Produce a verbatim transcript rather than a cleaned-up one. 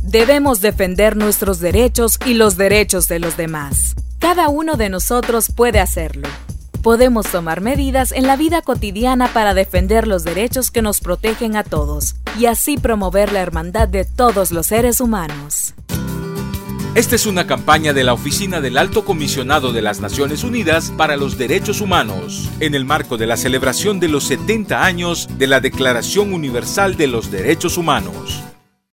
Debemos defender nuestros derechos y los derechos de los demás. Cada uno de nosotros puede hacerlo. Podemos tomar medidas en la vida cotidiana para defender los derechos que nos protegen a todos y así promover la hermandad de todos los seres humanos. Esta es una campaña de la Oficina del Alto Comisionado de las Naciones Unidas para los Derechos Humanos, en el marco de la celebración de los setenta años de la Declaración Universal de los Derechos Humanos.